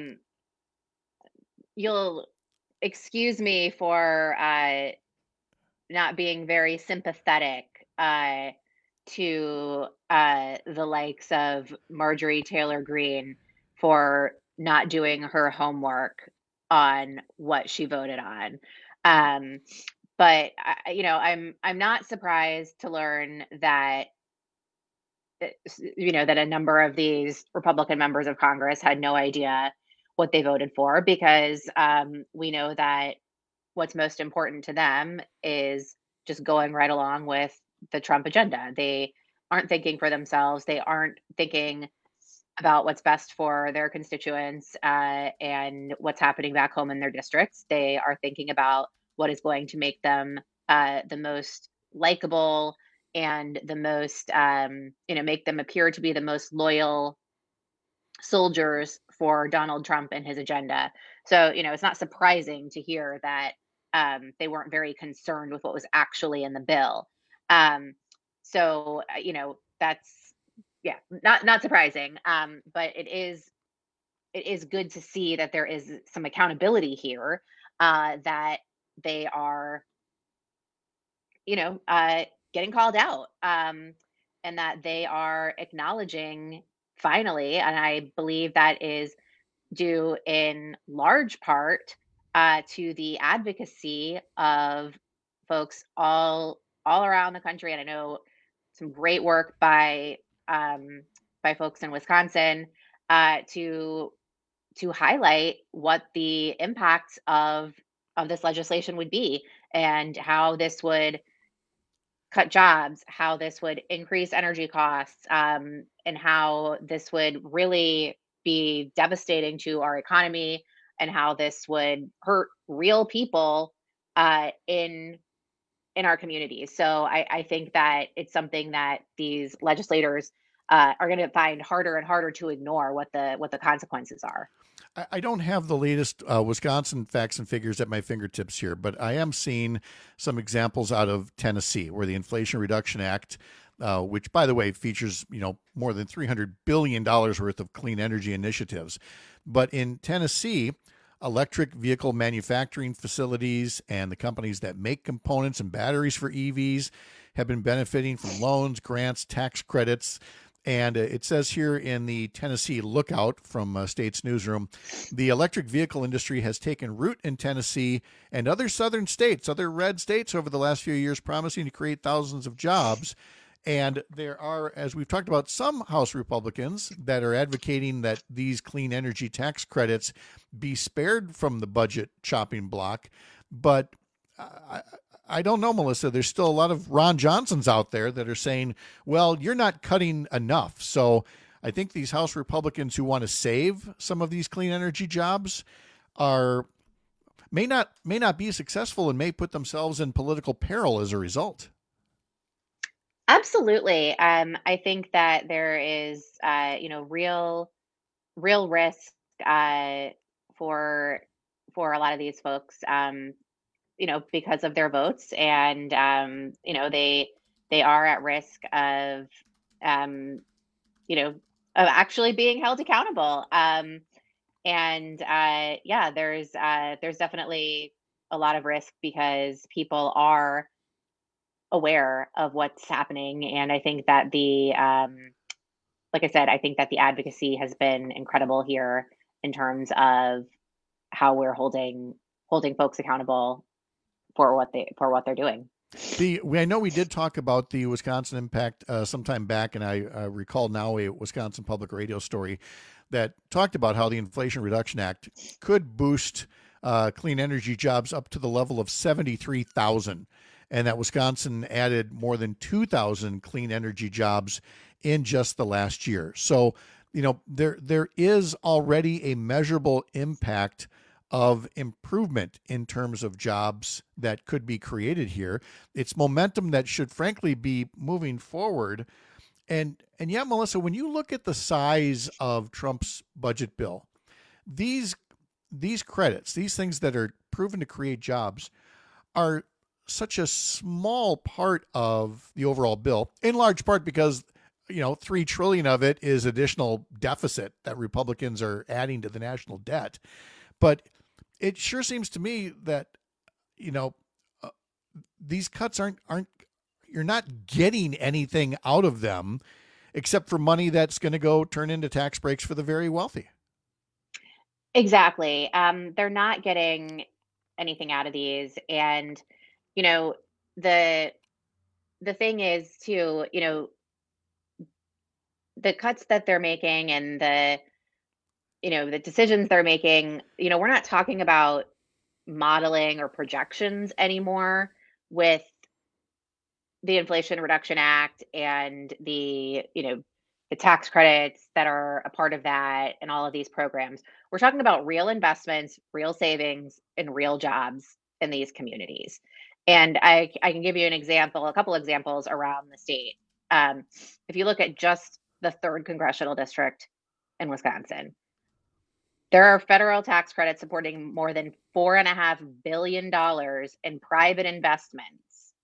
you'll excuse me for not being very sympathetic to the likes of Marjorie Taylor Greene for not doing her homework on what she voted on. But I'm not surprised to learn that that a number of these Republican members of Congress had no idea what they voted for, because we know that what's most important to them is just going right along with the Trump agenda. They aren't thinking for themselves. They aren't thinking about what's best for their constituents and what's happening back home in their districts. They are thinking about what is going to make them the most likable and the most, make them appear to be the most loyal soldiers for Donald Trump and his agenda. So, it's not surprising to hear that they weren't very concerned with what was actually in the bill. That's, not surprising. But it is good to see that there is some accountability here, that they are, getting called out, and that they are acknowledging finally, and I believe that is due in large part to the advocacy of folks all around the country. And I know some great work by folks in Wisconsin to highlight what the impacts of this legislation would be, and how this would cut jobs, how this would increase energy costs, and how this would really be devastating to our economy, and how this would hurt real people in our communities. So I think that it's something that these legislators are going to find harder and harder to ignore what the consequences are. I don't have the latest Wisconsin facts and figures at my fingertips here, but I am seeing some examples out of Tennessee where the Inflation Reduction Act, which, by the way, features more than $300 billion worth of clean energy initiatives. But in Tennessee, electric vehicle manufacturing facilities and the companies that make components and batteries for EVs have been benefiting from loans, grants, tax credits. And it says here in the Tennessee Lookout from State's Newsroom, the electric vehicle industry has taken root in Tennessee and other southern states, other red states over the last few years, promising to create thousands of jobs. And there are, as we've talked about, some House Republicans that are advocating that these clean energy tax credits be spared from the budget chopping block. But I don't know, Melissa. There's still a lot of Ron Johnsons out there that are saying, well, you're not cutting enough. So I think these House Republicans who want to save some of these clean energy jobs may not be successful and may put themselves in political peril as a result. Absolutely. I think that there is, real risk for a lot of these folks, because of their votes, and they are at risk of actually being held accountable. There's definitely a lot of risk because people are aware of what's happening. And I think that like I said, I think that the advocacy has been incredible here in terms of how we're holding holding folks accountable for what they're doing. I know we did talk about the Wisconsin impact sometime back, and I recall now a Wisconsin Public Radio story that talked about how the Inflation Reduction Act could boost clean energy jobs up to the level of 73,000, and that Wisconsin added more than 2,000 clean energy jobs in just the last year. So, there is already a measurable impact of improvement in terms of jobs that could be created here. It's momentum that should frankly be moving forward. And yet, Melissa, when you look at the size of Trump's budget bill, these credits, these things that are proven to create jobs, are such a small part of the overall bill, in large part because $3 trillion of it is additional deficit that Republicans are adding to the national debt. But it sure seems to me that, these cuts aren't, you're not getting anything out of them except for money that's going to go turn into tax breaks for the very wealthy. Exactly. They're not getting anything out of these. And, the thing is too, the cuts that they're making and the decisions they're making, we're not talking about modeling or projections anymore with the Inflation Reduction Act and the tax credits that are a part of that and all of these programs. We're talking about real investments, real savings, and real jobs in these communities. And I can give you a couple examples around the state. If you look at just the 3rd congressional district in Wisconsin, there are federal tax credits supporting more than $4.5 billion in private investments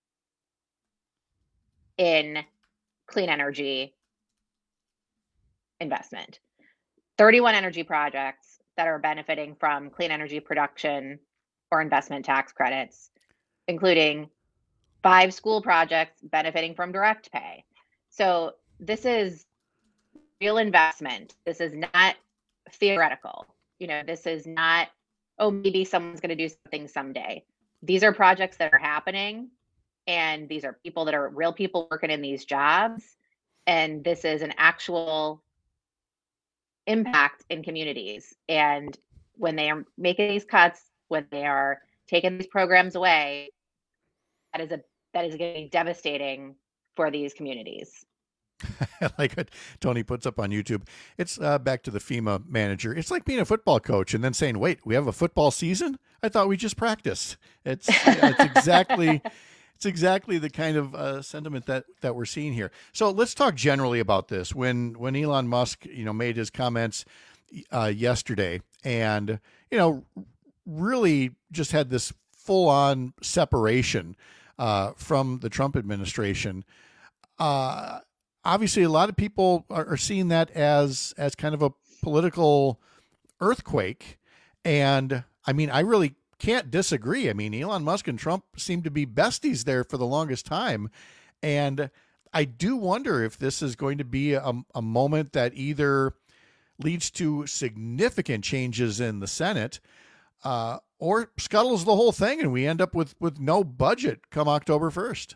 in clean energy investment. 31 energy projects that are benefiting from clean energy production or investment tax credits, including 5 school projects benefiting from direct pay. So this is real investment. This is not theoretical. This is not, maybe someone's going to do something someday. These are projects that are happening, and these are people that are real people working in these jobs. And this is an actual impact in communities. And when they are making these cuts, when they are taking these programs away, that is going to be devastating for these communities. Like what Tony puts up on YouTube. It's back to the FEMA manager. It's like being a football coach and then saying, wait, we have a football season? I thought we just practiced. It's exactly the kind of sentiment that we're seeing here. So let's talk generally about this. When Elon Musk, made his comments yesterday and, really just had this full on separation from the Trump administration, obviously, a lot of people are seeing that as kind of a political earthquake. And I mean, I really can't disagree. I mean, Elon Musk and Trump seem to be besties there for the longest time. And I do wonder if this is going to be a moment that either leads to significant changes in the Senate or scuttles the whole thing and we end up with no budget come October 1st.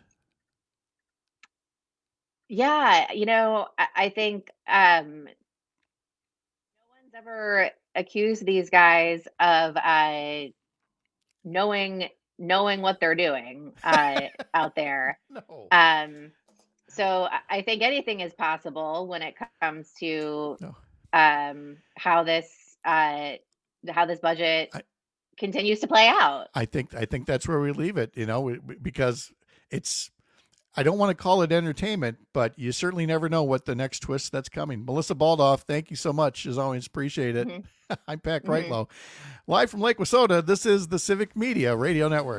Yeah, I think no one's ever accused these guys of knowing what they're doing out there. No. So I think anything is possible when it comes to how this budget continues to play out. I think that's where we leave it, because I don't want to call it entertainment, but you certainly never know what the next twist that's coming. Melissa Baldoff, thank you so much. As always, appreciate it. Mm-hmm. I'm Pat Kreitlow. Live from Lake Wissota, this is the Civic Media Radio Network.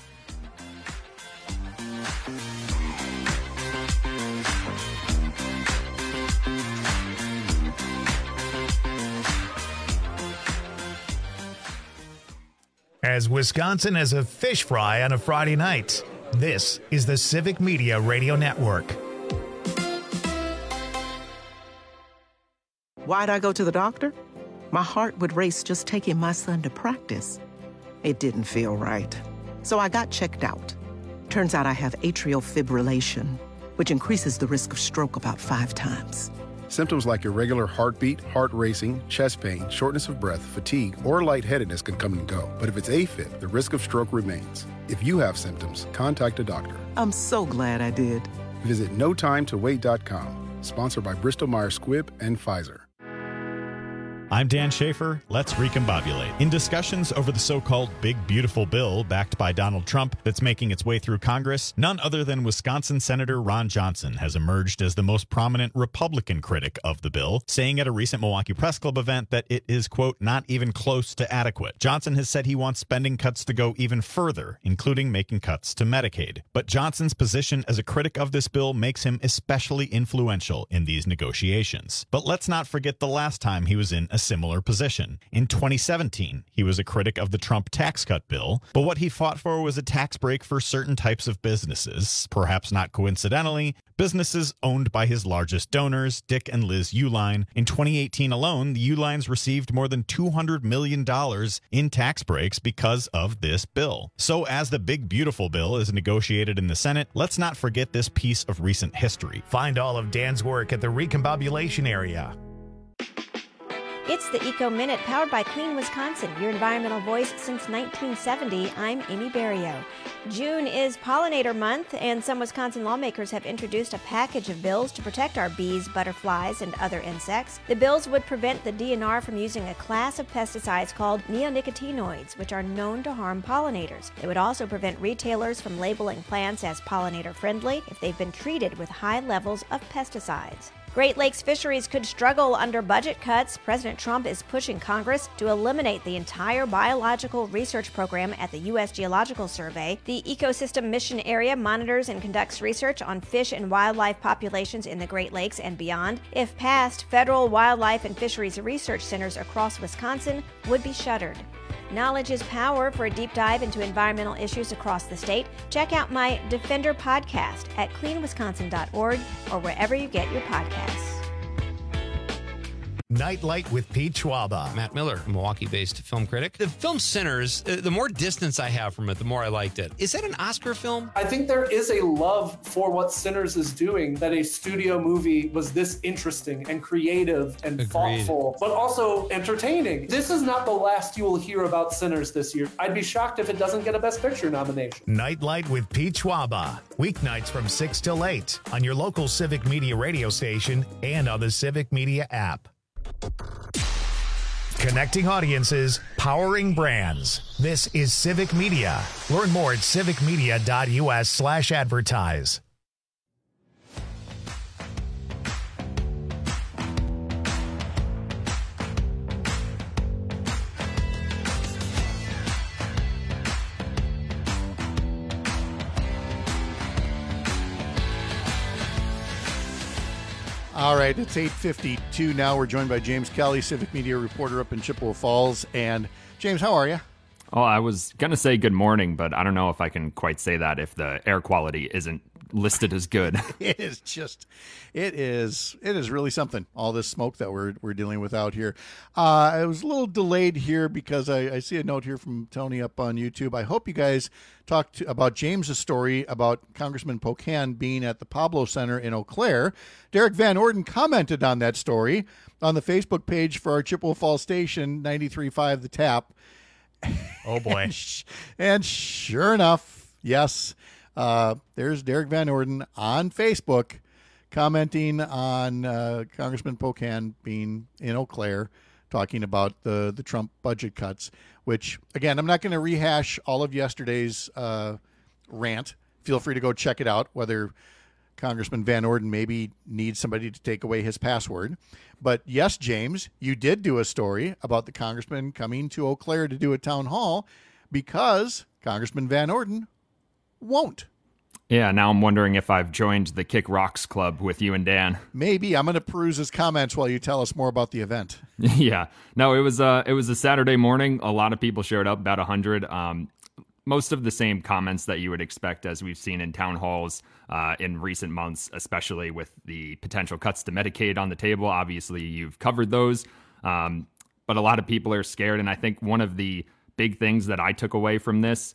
As Wisconsin has a fish fry on a Friday night, this is the Civic Media Radio Network. Why'd I go to the doctor? My heart would race just taking my son to practice. It didn't feel right. So I got checked out. Turns out I have atrial fibrillation, which increases the risk of stroke about 5 times. Symptoms like irregular heartbeat, heart racing, chest pain, shortness of breath, fatigue, or lightheadedness can come and go. But if it's AFib, the risk of stroke remains. If you have symptoms, contact a doctor. I'm so glad I did. Visit notimetowait.com. Sponsored by Bristol-Myers Squibb and Pfizer. I'm Dan Schaefer. Let's recombobulate. In discussions over the so-called Big Beautiful Bill backed by Donald Trump that's making its way through Congress, none other than Wisconsin Senator Ron Johnson has emerged as the most prominent Republican critic of the bill, saying at a recent Milwaukee Press Club event that it is, quote, not even close to adequate. Johnson has said he wants spending cuts to go even further, including making cuts to Medicaid. But Johnson's position as a critic of this bill makes him especially influential in these negotiations. But let's not forget the last time he was in a similar position. In 2017, he was a critic of the Trump tax cut bill, but what he fought for was a tax break for certain types of businesses, perhaps not coincidentally, businesses owned by his largest donors, Dick and Liz Uihlein. In 2018 alone, the Uihleins received more than $200 million in tax breaks because of this bill. So as the Big Beautiful Bill is negotiated in the Senate, let's not forget this piece of recent history. Find all of Dan's work at the Recombobulation area. It's the Eco Minute, powered by Clean Wisconsin, your environmental voice since 1970. I'm Amy Berrio. June is Pollinator Month, and some Wisconsin lawmakers have introduced a package of bills to protect our bees, butterflies, and other insects. The bills would prevent the DNR from using a class of pesticides called neonicotinoids, which are known to harm pollinators. They would also prevent retailers from labeling plants as pollinator-friendly if they've been treated with high levels of pesticides. Great Lakes fisheries could struggle under budget cuts. President Trump is pushing Congress to eliminate the entire biological research program at the U.S. Geological Survey. The Ecosystem Mission Area monitors and conducts research on fish and wildlife populations in the Great Lakes and beyond. If passed, federal wildlife and fisheries research centers across Wisconsin would be shuttered. Knowledge is power. For a deep dive into environmental issues across the state, check out my Defender podcast at cleanwisconsin.org or wherever you get your podcasts. Nightlight with Pete Schwaba. Matt Miller, Milwaukee-based film critic. The film Sinners, the more distance I have from it, the more I liked it. Is that an Oscar film? I think there is a love for what Sinners is doing, that a studio movie was this interesting and creative and thoughtful, but also entertaining. This is not the last you will hear about Sinners this year. I'd be shocked if it doesn't get a Best Picture nomination. Nightlight with Pete Schwaba. Weeknights from 6 till 8 on your local Civic Media radio station and on the Civic Media app. Connecting audiences, powering brands. This is Civic Media. Learn more at civicmedia.us/advertise. All right, it's 8:52 now. We're joined by James Kelly, Civic Media reporter up in Chippewa Falls. And James, how are you? Oh, I was going to say good morning, but I don't know if I can quite say that if the air quality isn't listed as good. It is really something, all this smoke that we're dealing with out here. I was a little delayed here because I see a note here from Tony up on YouTube. I hope you guys talked about James's story about Congressman Pocan being at the Pablo Center in Eau Claire. Derek Van Orden commented on that story on the Facebook page for our Chippewa Falls station, 93.5 The Tap. Oh, boy. And sure enough, yes, there's Derek Van Orden on Facebook commenting on Congressman Pocan being in Eau Claire, talking about the Trump budget cuts, which, again, I'm not going to rehash all of yesterday's rant. Feel free to go check it out, whether Congressman Van Orden maybe needs somebody to take away his password. But yes, James, you did do a story about the congressman coming to Eau Claire to do a town hall because Congressman Van Orden won't. Yeah, now I'm wondering if I've joined the Kick Rocks Club with you and Dan. Maybe. I'm going to peruse his comments while you tell us more about the event. Yeah. No, it was a Saturday morning. A lot of people showed up, about 100. Most of the same comments that you would expect as we've seen in town halls in recent months, especially with the potential cuts to Medicaid on the table. Obviously, you've covered those. But a lot of people are scared. And I think one of the big things that I took away from this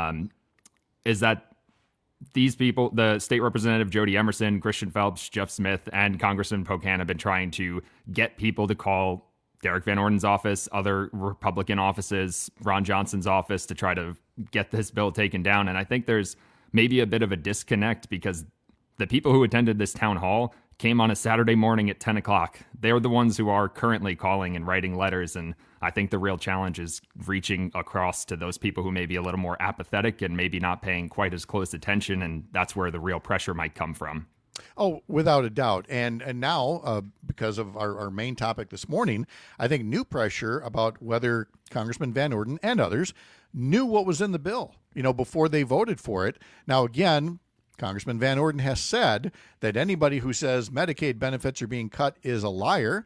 is that these people, the state representative Jody Emerson, Christian Phelps, Jeff Smith, and Congressman Pocan have been trying to get people to call Derek Van Orden's office, other Republican offices, Ron Johnson's office, to try to get this bill taken down. And I think there's maybe a bit of a disconnect because the people who attended this town hall came on a Saturday morning at 10 o'clock. They're the ones who are currently calling and writing letters. And I think the real challenge is reaching across to those people who may be a little more apathetic and maybe not paying quite as close attention. And that's where the real pressure might come from. Oh, without a doubt. And now, because of our main topic this morning, I think new pressure about whether Congressman Van Orden and others knew what was in the bill, before they voted for it. Now, again, Congressman Van Orden has said that anybody who says Medicaid benefits are being cut is a liar,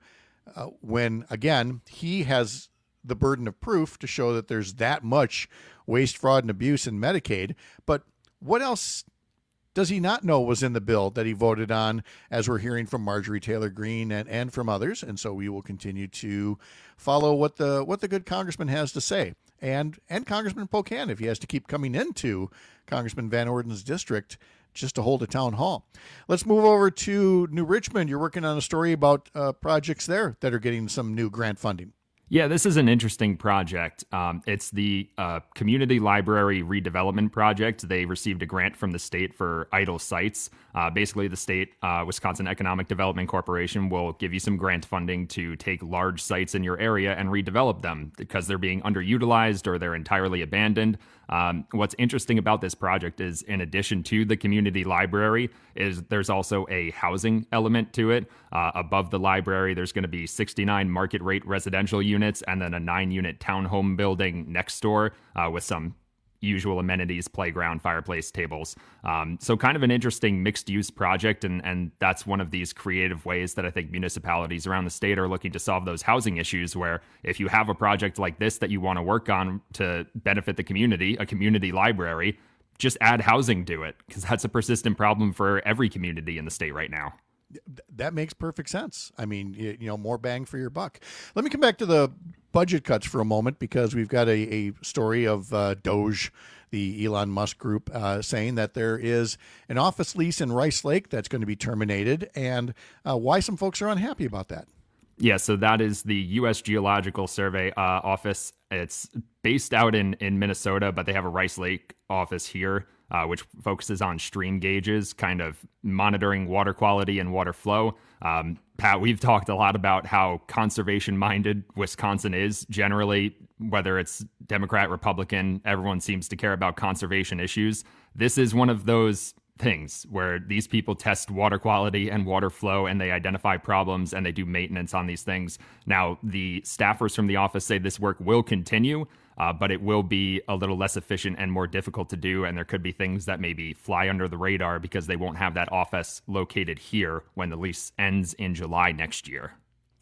when, again, he has the burden of proof to show that there's that much waste, fraud, and abuse in Medicaid. But what else does he not know was in the bill that he voted on, as we're hearing from Marjorie Taylor Greene and from others? And so we will continue to follow what the good congressman has to say. And Congressman Pocan, if he has to keep coming into Congressman Van Orden's district just to hold a town hall. Let's move over to New Richmond. You're working on a story about projects there that are getting some new grant funding. Yeah, this is an interesting project. It's the Community Library Redevelopment Project. They received a grant from the state for idle sites. Basically, the state, Wisconsin Economic Development Corporation, will give you some grant funding to take large sites in your area and redevelop them because they're being underutilized or they're entirely abandoned. What's interesting about this project is, in addition to the community library, is there's also a housing element to it. Above the library, there's going to be 69 market rate residential units and then a 9-unit townhome building next door with some usual amenities, playground, fireplace, tables. So kind of an interesting mixed use project. And that's one of these creative ways that I think municipalities around the state are looking to solve those housing issues, where if you have a project like this that you want to work on to benefit the community, a community library, just add housing to it, because that's a persistent problem for every community in the state right now. That makes perfect sense. I mean, more bang for your buck. Let me come back to the budget cuts for a moment, because we've got a story of Doge, the Elon Musk group, saying that there is an office lease in Rice Lake that's going to be terminated, and why some folks are unhappy about that. Yeah, so that is the U.S. Geological Survey office. It's based out in Minnesota, but they have a Rice Lake office here, which focuses on stream gauges, kind of monitoring water quality and water flow. Pat, we've talked a lot about how conservation-minded Wisconsin is. Generally, whether it's Democrat, Republican, everyone seems to care about conservation issues. This is one of those things where these people test water quality and water flow, and they identify problems, and they do maintenance on these things. Now, the staffers from the office say this work will continue, but it will be a little less efficient and more difficult to do, and there could be things that maybe fly under the radar because they won't have that office located here when the lease ends in July next year.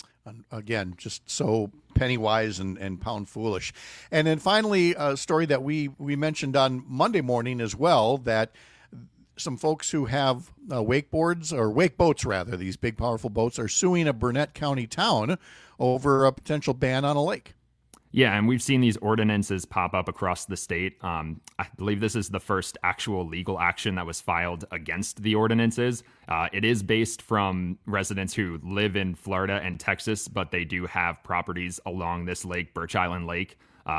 Again, just so penny wise and pound foolish. And then finally, a story that we mentioned on Monday morning as well, that some folks who have wakeboards, or wake boats rather, these big powerful boats, are suing a Burnett County town over a potential ban on a lake. Yeah, and we've seen these ordinances pop up across the state. I believe this is the first actual legal action that was filed against the ordinances. It is based from residents who live in Florida and Texas, but they do have properties along this lake, Birch Island Lake,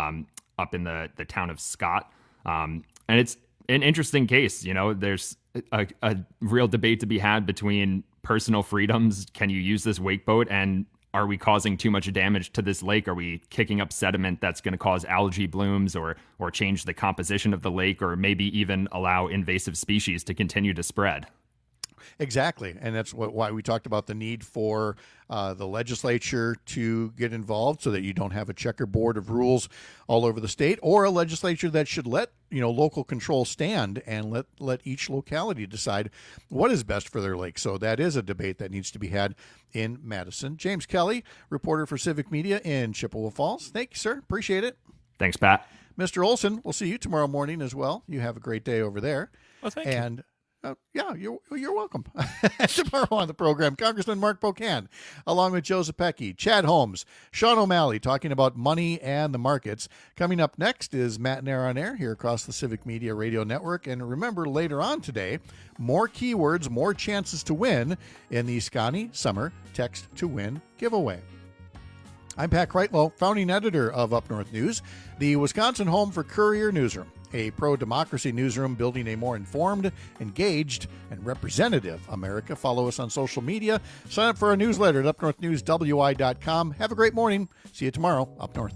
up in the town of Scott. And it's an interesting case. There's a real debate to be had between personal freedoms. Can you use this wake boat? And are we causing too much damage to this lake? Are we kicking up sediment that's going to cause algae blooms or change the composition of the lake, or maybe even allow invasive species to continue to spread? Exactly. And that's why we talked about the need for the legislature to get involved, so that you don't have a checkerboard of rules all over the state, or a legislature that should let local control stand and let each locality decide what is best for their lake. So that is a debate that needs to be had in Madison. James Kelly, reporter for Civic Media in Chippewa Falls. Thank you, sir. Appreciate it. Thanks, Pat. Mr. Olson, we'll see you tomorrow morning as well. You have a great day over there. Well, thank you. And Yeah, you're welcome. Tomorrow on the program, Congressman Mark Pocan, along with Joe Zepecki, Chad Holmes, Sean O'Malley, talking about money and the markets. Coming up next is Matt Nair on Air here across the Civic Media Radio Network. And remember, later on today, more keywords, more chances to win in the Scotty Summer Text to Win giveaway. I'm Pat Kreitlow, founding editor of Up North News, the Wisconsin home for Courier Newsroom, a pro-democracy newsroom building a more informed, engaged, and representative America. Follow us on social media. Sign up for our newsletter at upnorthnewswi.com. Have a great morning. See you tomorrow, Up North.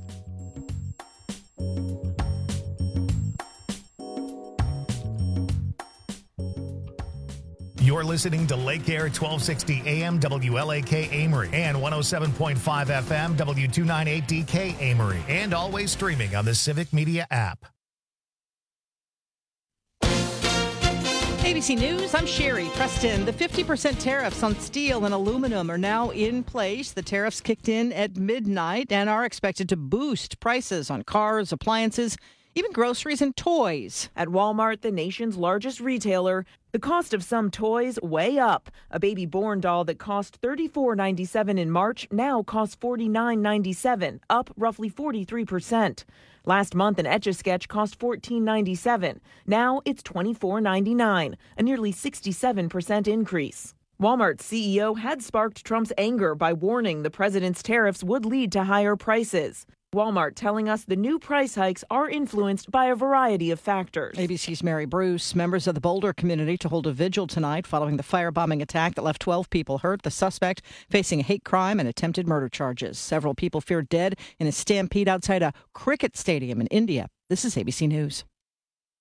You're listening to Lake Air 1260 AM WLAK Amory and 107.5 FM W298DK Amory, and always streaming on the Civic Media app. ABC News, I'm Sherry Preston. The 50% tariffs on steel and aluminum are now in place. The tariffs kicked in at midnight and are expected to boost prices on cars, appliances, even groceries and toys. At Walmart, the nation's largest retailer, the cost of some toys way up. A baby born doll that cost $34.97 in March now costs $49.97, up roughly 43%. Last month, an Etch-a-Sketch cost $14.97. Now it's $24.99, a nearly 67% increase. Walmart's CEO had sparked Trump's anger by warning the president's tariffs would lead to higher prices. Walmart telling us the new price hikes are influenced by a variety of factors. ABC's Mary Bruce. Members of the Boulder community to hold a vigil tonight following the firebombing attack that left 12 people hurt. The suspect facing a hate crime and attempted murder charges. Several people feared dead in a stampede outside a cricket stadium in India. This is ABC News.